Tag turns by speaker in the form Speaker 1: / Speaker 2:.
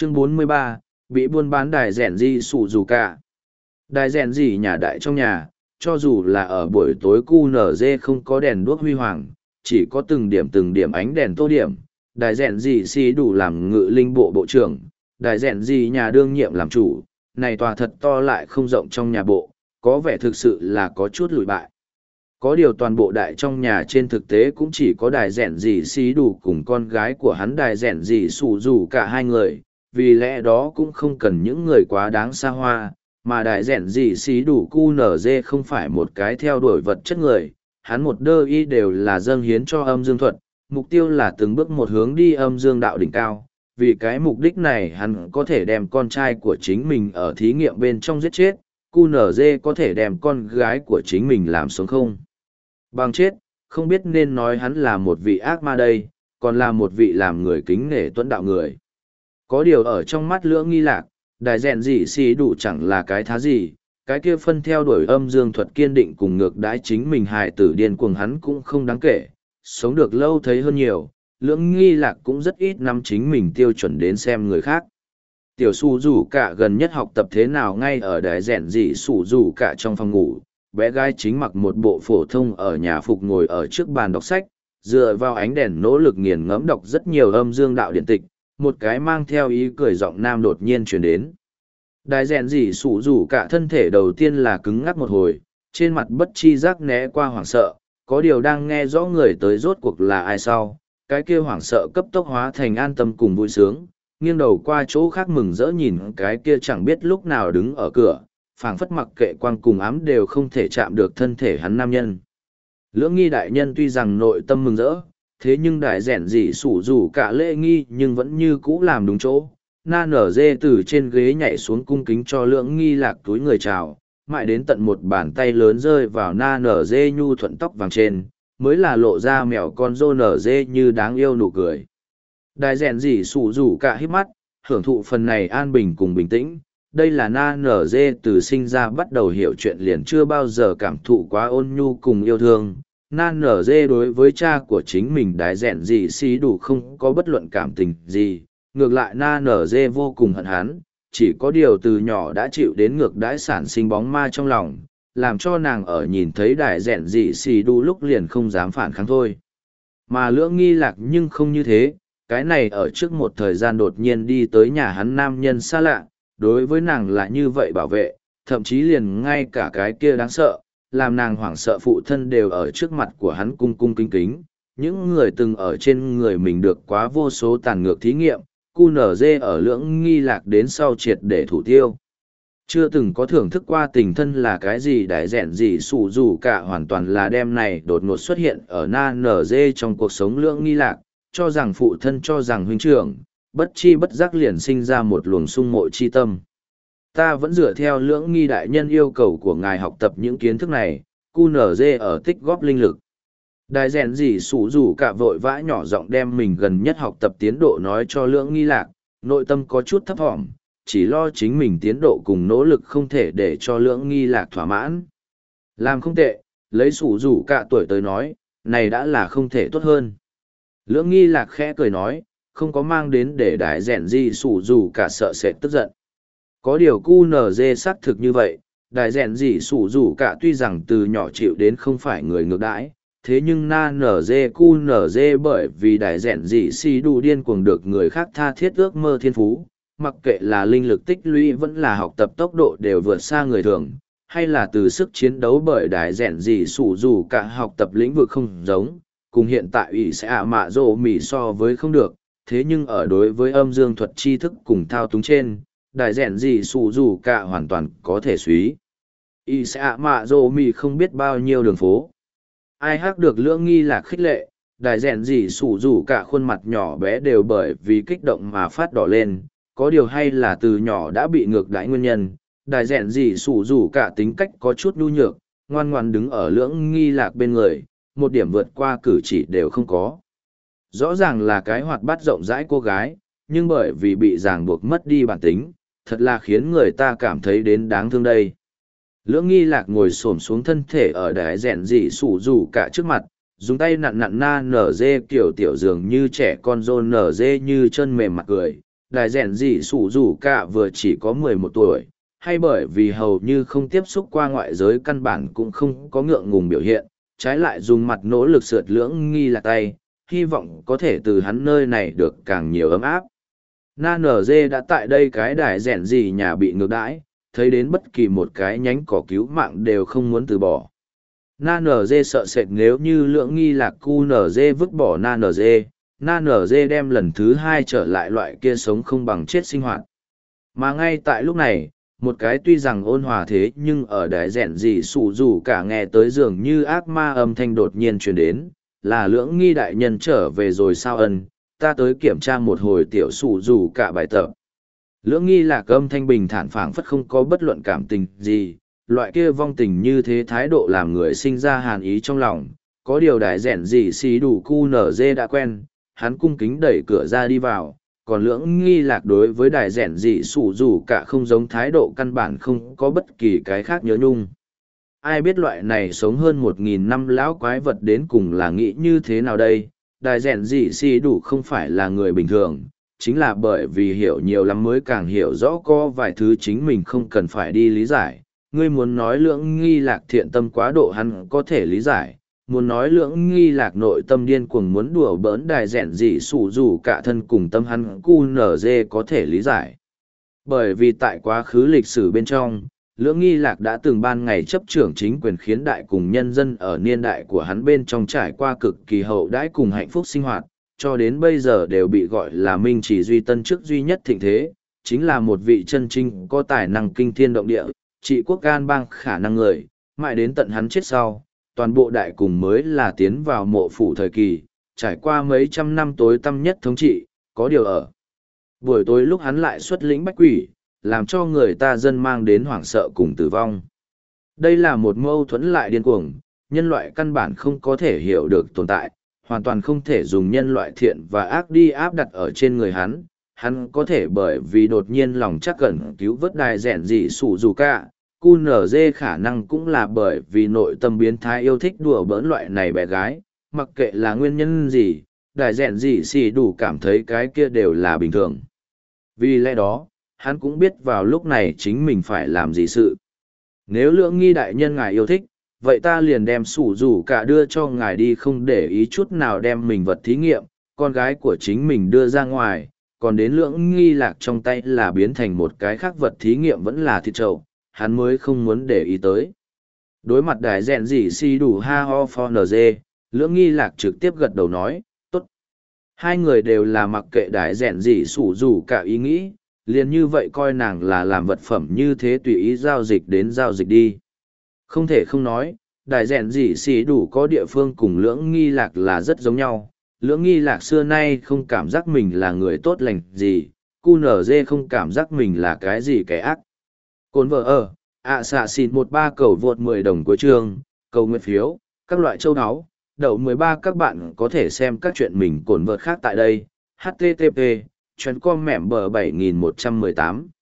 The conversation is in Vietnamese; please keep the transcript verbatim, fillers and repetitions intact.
Speaker 1: Chương bốn mươi ba, bị buôn bán đài rèn di sủ dù cả. Đài rèn gì nhà đại trong nhà, cho dù là ở buổi tối cu nở dê không có đèn đuốc huy hoàng, chỉ có từng điểm từng điểm ánh đèn tô điểm. Đài rèn gì xì đủ làm ngự linh bộ bộ trưởng, đài rèn gì nhà đương nhiệm làm chủ, này tòa thật to lại không rộng trong nhà bộ, có vẻ thực sự là có chút lùi bại. Có điều toàn bộ đại trong nhà trên thực tế cũng chỉ có đài rèn gì xí đủ cùng con gái của hắn đài rèn gì sủ dù cả hai người, vì lẽ đó cũng không cần những người quá đáng xa hoa, mà đài rèn gì xí đủ cu nở dê không phải một cái theo đuổi vật chất người, hắn một đơ y đều là dâng hiến cho âm dương thuật, mục tiêu là từng bước một hướng đi âm dương đạo đỉnh cao. Vì cái mục đích này hắn có thể đem con trai của chính mình ở thí nghiệm bên trong giết chết, cu nở dê có thể đem con gái của chính mình làm sống không bằng chết, không biết nên nói hắn là một vị ác ma đây, còn là một vị làm người kính nể tuấn đạo người. Có điều ở trong mắt Lưỡng Nghi Lạc, đài rèn gì xì đủ chẳng là cái thá gì, cái kia phân theo đuổi âm dương thuật kiên định cùng ngược đãi chính mình hài tử điên cuồng hắn cũng không đáng kể, sống được lâu thấy hơn nhiều. Lưỡng Nghi Lạc cũng rất ít năm chính mình tiêu chuẩn đến xem người khác. Tiểu su rủ cả gần nhất học tập thế nào ngay ở đài rèn gì su rủ cả trong phòng ngủ, bé gái chính mặc một bộ phổ thông ở nhà phục ngồi ở trước bàn đọc sách, dựa vào ánh đèn nỗ lực nghiền ngẫm đọc rất nhiều âm dương đạo điện tịch, một cái mang theo ý cười giọng nam đột nhiên truyền đến. Đài rèn gì su rủ cả thân thể đầu tiên là cứng ngắc một hồi, trên mặt bất chi giác né qua hoảng sợ, có điều đang nghe rõ người tới rốt cuộc là ai sau. Cái kia hoảng sợ cấp tốc hóa thành an tâm cùng vui sướng, nghiêng đầu qua chỗ khác mừng rỡ nhìn cái kia chẳng biết lúc nào đứng ở cửa, phảng phất mặc kệ quang cùng ám đều không thể chạm được thân thể hắn nam nhân. Lưỡng Nghi đại nhân tuy rằng nội tâm mừng rỡ, thế nhưng đại rèn gì sủ rủ cả lễ nghi nhưng vẫn như cũ làm đúng chỗ. Na nở dê từ trên ghế nhảy xuống cung kính cho Lưỡng Nghi Lạc túi người chào, mãi đến tận một bàn tay lớn rơi vào na nở dê nhu thuận tóc vàng trên, mới là lộ ra mèo con rô nở dê như đáng yêu nụ cười. Đài rèn gì sủ rủ cả hít mắt, hưởng thụ phần này an bình cùng bình tĩnh. Đây là na nở dê từ sinh ra bắt đầu hiểu chuyện liền chưa bao giờ cảm thụ quá ôn nhu cùng yêu thương. Na nở dê đối với cha của chính mình đài rèn gì xí đủ không có bất luận cảm tình gì. Ngược lại na nở dê vô cùng hận hắn, chỉ có điều từ nhỏ đã chịu đến ngược đãi sản sinh bóng ma trong lòng, làm cho nàng ở nhìn thấy đài rèn dị xì đu lúc liền không dám phản kháng thôi. Mà Lưỡng Nghi Lạc nhưng không như thế, cái này ở trước một thời gian đột nhiên đi tới nhà hắn nam nhân xa lạ, đối với nàng là như vậy bảo vệ, thậm chí liền ngay cả cái kia đáng sợ, làm nàng hoảng sợ phụ thân đều ở trước mặt của hắn cung cung kính kính. Những người từng ở trên người mình được quá vô số tàn ngược thí nghiệm, cu nở dê ở Lưỡng Nghi Lạc đến sau triệt để thủ tiêu. Chưa từng có thưởng thức qua tình thân là cái gì đại rèn gì sủ dù cả hoàn toàn là đem này đột ngột xuất hiện ở na nở dê trong cuộc sống Lưỡng Nghi Lạc, cho rằng phụ thân cho rằng huynh trưởng, bất chi bất giác liền sinh ra một luồng sung mộ chi tâm. Ta vẫn dựa theo Lưỡng Nghi đại nhân yêu cầu của ngài học tập những kiến thức này, cu nở dê ở tích góp linh lực. Đại rèn gì sủ dù cả vội vã nhỏ giọng đem mình gần nhất học tập tiến độ nói cho Lưỡng Nghi Lạc, nội tâm có chút thấp thỏm, chỉ lo chính mình tiến độ cùng nỗ lực không thể để cho Lưỡng Nghi Lạc thỏa mãn. Làm không tệ, lấy sủ rủ cả tuổi tới nói, này đã là không thể tốt hơn. Lưỡng Nghi Lạc khẽ cười nói, không có mang đến để đại rèn gì sủ rủ cả sợ sệt tức giận. Có điều cu nở dê xác thực như vậy, đại rèn gì sủ rủ cả tuy rằng từ nhỏ chịu đến không phải người ngược đãi, thế nhưng na nở dê cu nở dê bởi vì đại rèn gì si đủ điên cuồng được người khác tha thiết ước mơ thiên phú, mặc kệ là linh lực tích lũy vẫn là học tập tốc độ đều vượt xa người thường, hay là từ sức chiến đấu bởi đại rèn gì sủ dù cả học tập lĩnh vực không giống, cùng hiện tại ủy sẽ ạ mạ rộ mỉ so với không được, thế nhưng ở đối với âm dương thuật tri thức cùng thao túng trên, đại rèn gì sủ dù cả hoàn toàn có thể suý. Y sẽ ạ mạ rộ mỉ không biết bao nhiêu đường phố. Ai hắc được Lưỡng Nghi Lạc khích lệ, đại rèn gì sủ dù cả khuôn mặt nhỏ bé đều bởi vì kích động mà phát đỏ lên, có điều hay là từ nhỏ đã bị ngược đãi nguyên nhân, đại rèn gì sủ dù cả tính cách có chút nhu nhược, ngoan ngoan đứng ở Lưỡng Nghi Lạc bên người, một điểm vượt qua cử chỉ đều không có. Rõ ràng là cái hoạt bát rộng rãi cô gái, nhưng bởi vì bị ràng buộc mất đi bản tính, thật là khiến người ta cảm thấy đến đáng thương đây. Lưỡng Nghi Lạc ngồi xổm xuống thân thể ở đại rèn dị sủ dù cả trước mặt, dùng tay nặn nặn na nở dê kiểu tiểu dường như trẻ con rôn nở dê như chân mềm mặt cười, đại rèn dị sủ rủ cả vừa chỉ có mười một tuổi, hay bởi vì hầu như không tiếp xúc qua ngoại giới căn bản cũng không có ngượng ngùng biểu hiện, trái lại dùng mặt nỗ lực sượt lưỡng nghi lạc tay, hy vọng có thể từ hắn nơi này được càng nhiều ấm áp. Na nở dê đã tại đây cái đài rèn gì nhà bị ngược đãi, thấy đến bất kỳ một cái nhánh cỏ cứu mạng đều không muốn từ bỏ. Na nở dê sợ sệt nếu như lưỡng nghi lạc cu nở dê vứt bỏ na nở dê, na nở dê đem lần thứ hai trở lại loại kia sống không bằng chết sinh hoạt. Mà ngay tại lúc này, một cái tuy rằng ôn hòa thế nhưng ở đài rèn gì sủ dù cả nghe tới dường như ác ma âm thanh đột nhiên truyền đến, là lưỡng nghi đại nhân trở về rồi sao ân, ta tới kiểm tra một hồi tiểu sủ dù cả bài tập. Lưỡng nghi lạc âm thanh bình thản phảng phất không có bất luận cảm tình gì, loại kia vong tình như thế thái độ làm người sinh ra hàn ý trong lòng, có điều đại rẻn gì xì đủ cu nở dê đã quen, hắn cung kính đẩy cửa ra đi vào, còn lưỡng nghi lạc đối với đại rẻn gì sủ dù cả không giống thái độ căn bản không có bất kỳ cái khác nhớ nhung. Ai biết loại này sống hơn một nghìn năm lão quái vật đến cùng là nghĩ như thế nào đây, đại rèn dị xì đủ không phải là người bình thường, chính là bởi vì hiểu nhiều lắm mới càng hiểu rõ có vài thứ chính mình không cần phải đi lý giải. Ngươi muốn nói lưỡng nghi lạc thiện tâm quá độ hắn có thể lý giải, muốn nói lưỡng nghi lạc nội tâm điên cuồng muốn đùa bỡn đại rèn dị sủ dù cả thân cùng tâm hắn cu nở dê có thể lý giải. Bởi vì tại quá khứ lịch sử bên trong, lưỡng nghi lạc đã từng ban ngày chấp trưởng chính quyền khiến đại cùng nhân dân ở niên đại của hắn bên trong trải qua cực kỳ hậu đãi cùng hạnh phúc sinh hoạt, cho đến bây giờ đều bị gọi là minh chỉ duy tân chức duy nhất thịnh thế, chính là một vị chân chính có tài năng kinh thiên động địa, trị quốc can bang khả năng người, mãi đến tận hắn chết sau, toàn bộ đại cùng mới là tiến vào mộ phủ thời kỳ, trải qua mấy trăm năm tối tăm nhất thống trị, có điều ở. Buổi tối lúc hắn lại xuất lĩnh bách quỷ, làm cho người ta dân mang đến hoảng sợ cùng tử vong. Đây là một mâu thuẫn lại điên cuồng, nhân loại căn bản không có thể hiểu được tồn tại, hoàn toàn không thể dùng nhân loại thiện và ác đi áp đặt ở trên người hắn. Hắn có thể bởi vì đột nhiên lòng chắc cẩn cứu vớt đài rèn dị sủ dù cả, cu nở dê khả năng cũng là bởi vì nội tâm biến thái yêu thích đùa bỡn loại này bé gái, mặc kệ là nguyên nhân gì, đài rèn dị xì đủ cảm thấy cái kia đều là bình thường. Vì lẽ đó, hắn cũng biết vào lúc này chính mình phải làm gì sự. Nếu lưỡng nghi đại nhân ngài yêu thích, vậy ta liền đem sủ rủ cả đưa cho ngài đi không để ý chút nào đem mình vật thí nghiệm, con gái của chính mình đưa ra ngoài, còn đến lưỡng nghi lạc trong tay là biến thành một cái khác vật thí nghiệm vẫn là thịt trâu, hắn mới không muốn để ý tới. Đối mặt đại rèn gì si đủ ha ho for nz, lưỡng nghi lạc trực tiếp gật đầu nói, tốt. Hai người đều là mặc kệ đại rèn gì sủ rủ cả ý nghĩ, liền như vậy coi nàng là làm vật phẩm như thế tùy ý giao dịch đến giao dịch đi. Không thể không nói, đại rèn gì xì đủ có địa phương cùng lưỡng nghi lạc là rất giống nhau. Lưỡng nghi lạc xưa nay không cảm giác mình là người tốt lành gì, cu nở dê không cảm giác mình là cái gì kẻ ác. Cồn vợ ở, ạ xạ xịn một ba cầu vượt mười đồng cuối chương, cầu nguyện phiếu, các loại châu áo, đậu mười ba các bạn có thể xem các chuyện mình cồn vợt khác tại đây, http chuyện com mẻm bờ bảy nghìn một trăm mười tám